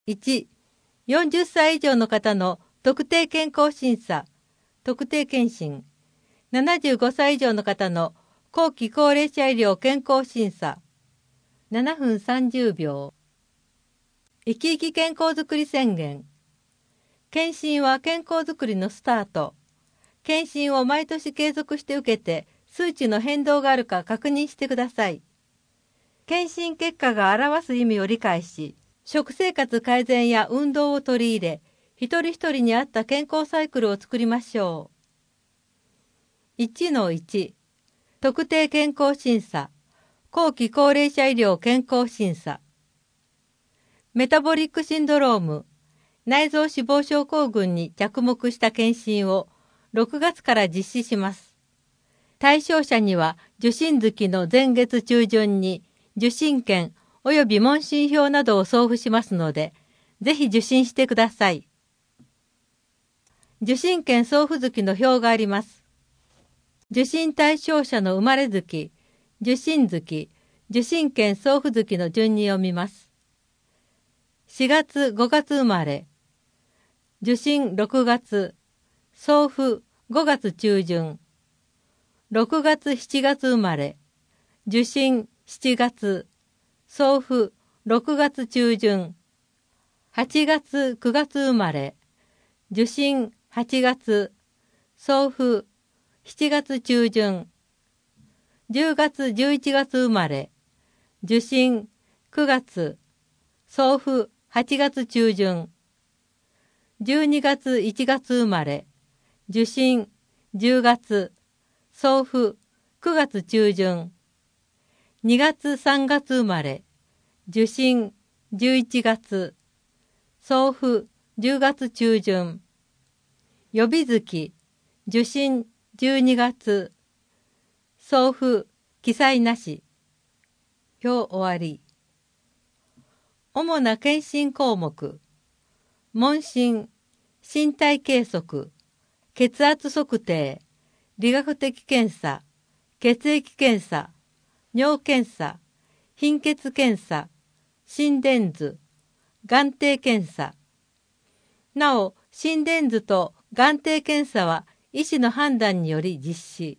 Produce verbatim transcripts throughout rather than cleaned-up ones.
いち、よんじゅっさい以上の方の特定健康審査、特定健診。ななじゅうごさい以上の方の後期高齢者医療健康審査。ななふんさんじゅうびょう。生き生き健康づくり宣言。検診は健康づくりのスタート。検診を毎年継続して受けて数値の変動があるか確認してください。検診結果が表す意味を理解し、食生活改善や運動を取り入れ、一人一人に合った健康サイクルを作りましょう。いちのいち、特定健康審査、後期高齢者医療健康審査。メタボリックシンドローム、内臓脂肪症候群に着目した検診をろくがつから実施します。対象者には受診月の前月中旬に受診券及び問診票などを送付しますので、ぜひ受診してください。受診券送付月の表があります。受診対象者の生まれ月、受診月、受診券送付月の順に読みます。しがつ、ごがつ生まれ、受診ろくがつ、送付ごがつ中旬、ろくがつ、しちがつ生まれ、受診しちがつ、送付ろくがつ中旬、はちがつ、くがつ生まれ、受診はちがつ、送付しちがつ中旬、じゅうがつ、じゅういちがつ生まれ、受診くがつ、送付はちがつ中旬、じゅうにがつ、いちがつ生まれ、受診じゅうがつ、送付くがつ中旬、にがつ、さんがつ生まれ、受診じゅういちがつ、送付じゅうがつ中旬、予備月、受診じゅうにがつ、送付記載なし。表終わり。主な検診項目。問診、身体計測、血圧測定、理学的検査、血液検査、尿検査、貧血検査、心電図、眼底検査。なお、心電図と眼底検査は医師の判断により実施。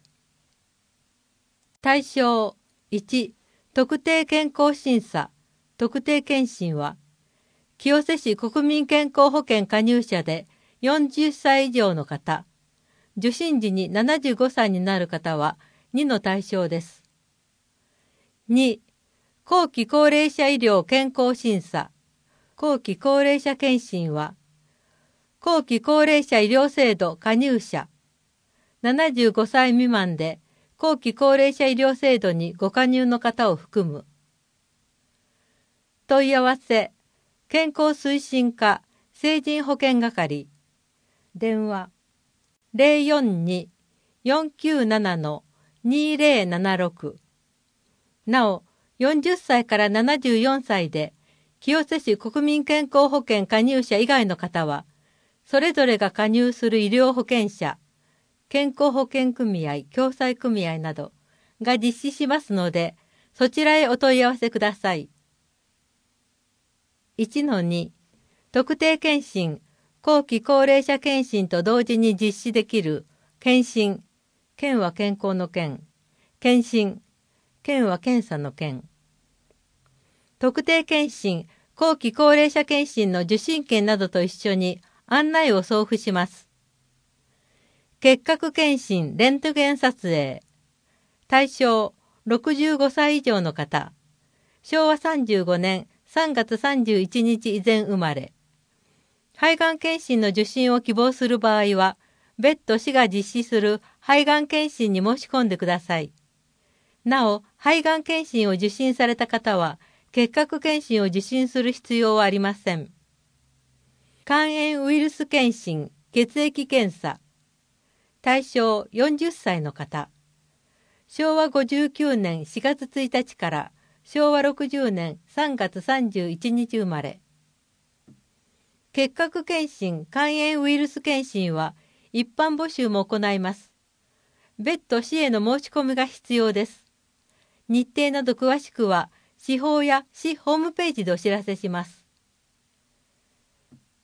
対象いち、特定健康審査、特定健診は、清瀬市国民健康保険加入者でよんじゅっさい以上の方、受診時にななじゅうごさいになる方はにの対象です。に、後期高齢者医療健康審査、後期高齢者検診は、後期高齢者医療制度加入者、ななじゅうごさい未満で後期高齢者医療制度にご加入の方を含む。問い合わせ、健康推進課成人保険係、電話 ゼロよんに よんきゅうなな にゼロななろく。なお、よんじゅっさいからななじゅうよんさいで清瀬市国民健康保険加入者以外の方は、それぞれが加入する医療保険者、健康保険組合、共済組合などが実施しますので、そちらへお問い合わせください。いちのに、特定健診、後期高齢者健診と同時に実施できる健診、健は健康の健、検診、健は検査の健。特定健診、後期高齢者健診の受診券などと一緒に案内を送付します。結核検診レントゲン撮影。対象ろくじゅうごさい以上の方。しょうわさんじゅうごねんさんがつさんじゅういちにち以前生まれ。肺がん検診の受診を希望する場合は、別途市が実施する肺がん検診に申し込んでください。なお、肺がん検診を受診された方は、結核検診を受診する必要はありません。肝炎ウイルス検診、血液検査。対象よんじゅっさいの方。しょうわごじゅうきゅうねんしがつついたちからしょうわろくじゅうねんさんがつさんじゅういちにち生まれ。結核検診、肝炎ウイルス検診は一般募集も行います。別途市への申し込みが必要です。日程など詳しくは市法や市ホームページでお知らせします。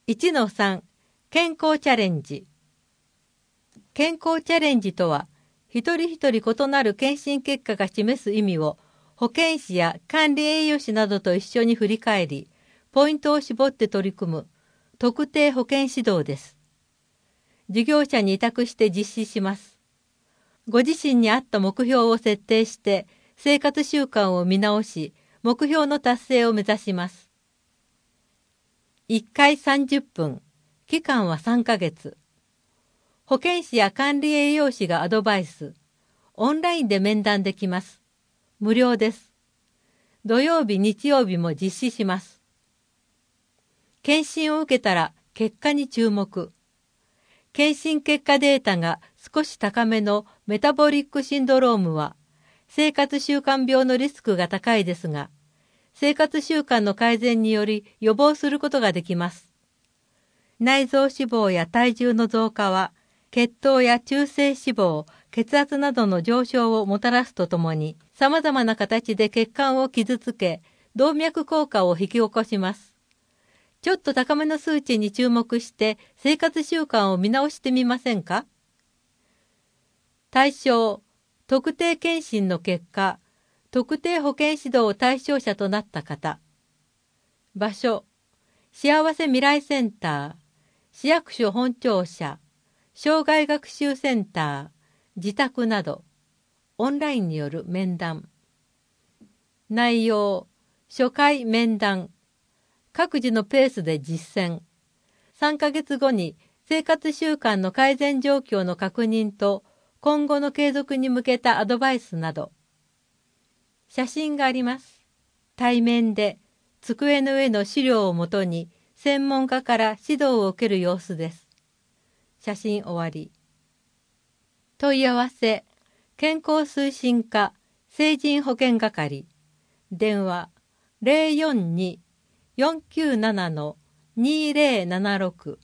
いちのさん 健康チャレンジ。健康チャレンジとは、一人一人異なる検診結果が示す意味を保健師や管理栄養士などと一緒に振り返り、ポイントを絞って取り組む特定保健指導です。事業者に委託して実施します。ご自身に合った目標を設定して生活習慣を見直し、目標の達成を目指します。いっかいさんじゅっぷん、期間はさんかげつ。保健師や管理栄養士がアドバイス。オンラインで面談できます。無料です。土曜日、日曜日も実施します。検診を受けたら結果に注目。検診結果データが少し高めのメタボリックシンドロームは、生活習慣病のリスクが高いですが、生活習慣の改善により予防することができます。内臓脂肪や体重の増加は、血糖や中性脂肪、血圧などの上昇をもたらすとともに、様々な形で血管を傷つけ、動脈硬化を引き起こします。ちょっと高めの数値に注目して生活習慣を見直してみませんか？対象、特定検診の結果、特定保健指導対象者となった方。場所、幸せ未来センター、市役所本庁舎、障害学習センター、自宅など、オンラインによる面談。内容、初回面談。各自のペースで実践。さんかげつごに生活習慣の改善状況の確認と今後の継続に向けたアドバイスなど。写真があります。対面で机の上の資料をもとに専門家から指導を受ける様子です。写真終わり。問い合わせ、健康推進課成人保健係。電話 ゼロよんに よんきゅうなな にゼロななろく。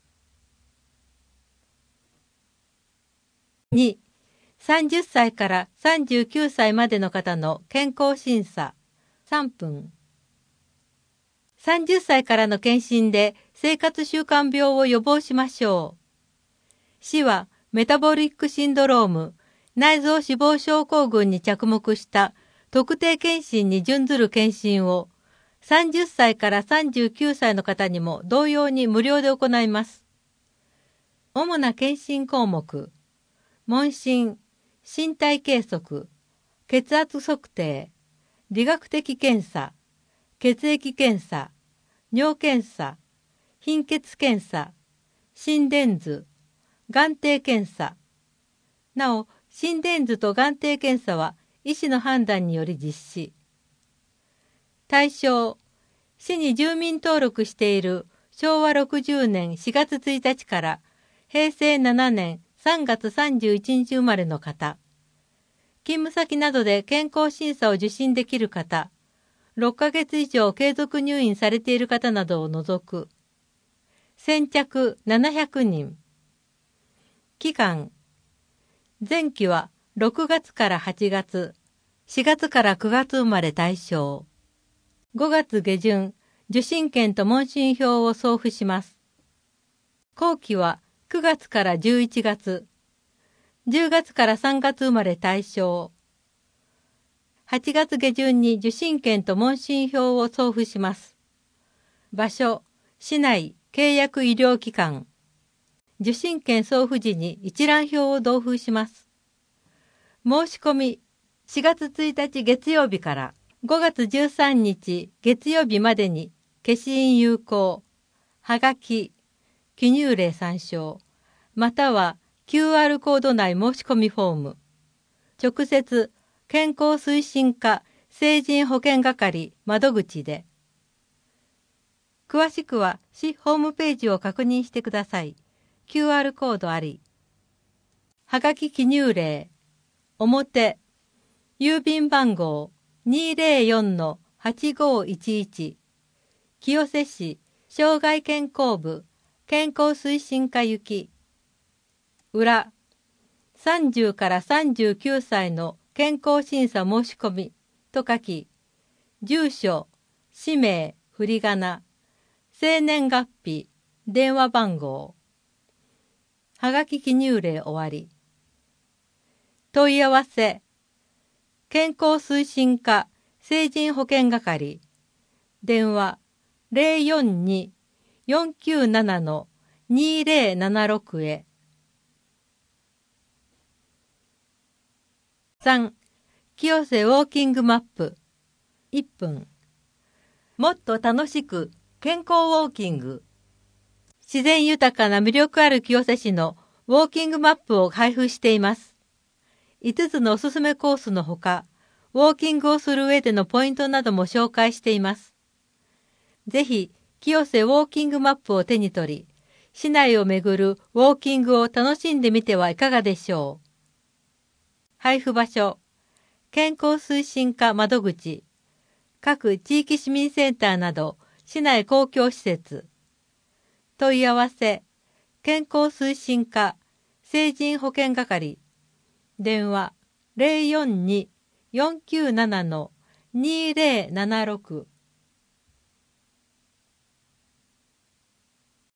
に、さんじゅっさいからさんじゅうきゅうさいまでの方の健康審査さんぷん。さんじゅっさいからの検診で生活習慣病を予防しましょう。市はメタボリックシンドローム、内臓脂肪症候群に着目した特定検診に準ずる検診をさんじゅっさいからさんじゅうきゅうさいの方にも同様に無料で行います。主な検診項目、問診、身体計測、血圧測定、理学的検査、血液検査、尿検査、貧血検査、心電図、眼底検査。なお、心電図と眼底検査は医師の判断により実施。対象、市に住民登録しているしょうわろくじゅうねんしがつついたちからへいせいななねんさんがつさんじゅういちにち生まれの方、勤務先などで健康審査を受診できる方、ろっかげつ以上継続入院されている方などを除く。先着ななひゃくにん。期間、前期はろくがつからはちがつ、しがつからくがつ生まれ対象。ごがつげじゅん、受診券と問診票を送付します。後期はくがつからじゅういちがつ、じゅうがつからさんがつ生まれ対象。はちがつげじゅんに受診券と問診票を送付します。場所、市内契約医療機関。受診券送付時に一覧表を同封します。申し込み、しがつついたち月曜日からごがつじゅうさんにち月曜日までに消印有効、はがき、記入例参照、または キューアール コード内申し込みフォーム、直接健康推進課成人保健係窓口で。詳しくは市ホームページを確認してください。キューアール コードあり。はがき記入例、表、郵便番号 にゼロよんのはちごいちいち、清瀬市障害健康部健康推進課行き。裏、さんじゅうからさんじゅうきゅうさいの健康審査申し込みと書き、住所、氏名、振り仮名、生年月日、 電話番号。はがき記入例終わり。問い合わせ。健康推進課成人保健係。電話 ゼロよんに よんきゅうなな にゼロななろく へ。さん. 清瀬ウォーキングマップ。いっぷん。もっと楽しく健康ウォーキング。自然豊かな魅力ある清瀬市のウォーキングマップを配布しています。いつつのおすすめコースのほか、ウォーキングをする上でのポイントなども紹介しています。ぜひ、清瀬ウォーキングマップを手に取り、市内を巡るウォーキングを楽しんでみてはいかがでしょう。配布場所、健康推進課窓口、各地域市民センターなど市内公共施設。問い合わせ、健康推進課成人保健係。電話 ゼロよんに よんきゅうなな にゼロななろく